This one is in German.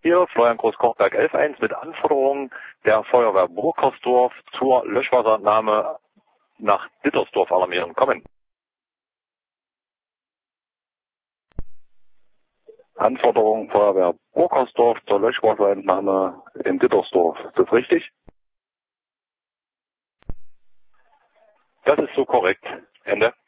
Hier Florian Groß-Kochberg 11.1 mit Anforderungen der Feuerwehr Burkersdorf zur Löschwasserentnahme nach Dittersdorf alarmieren. Kommen. Anforderungen Feuerwehr Burkersdorf zur Löschwasserentnahme in Dittersdorf. Ist das richtig? Das ist so korrekt. Ende.